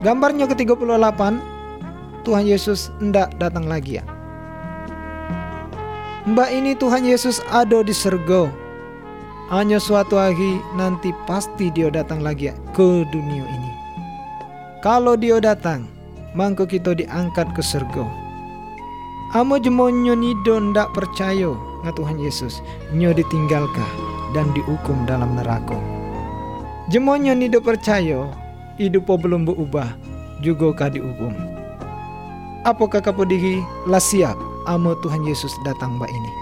Gambarnya ke-38, Tuhan Yesus ndak datang lagi ya. Mbak ini Tuhan Yesus ada di surga. Hanya suatu hari nanti pasti dia datang lagi ya ke dunia ini. Kalau dia datang, mangko kita diangkat ke surga. Amo jemonyo nido ndak percaya nga Tuhan Yesus, nyo ditinggalkan dan dihukum dalam neraka. Jemonyo nido percaya, hidup belum berubah, juga kah dihukum. Apakah kamu diri lah siap amo Tuhan Yesus datang mbak ini?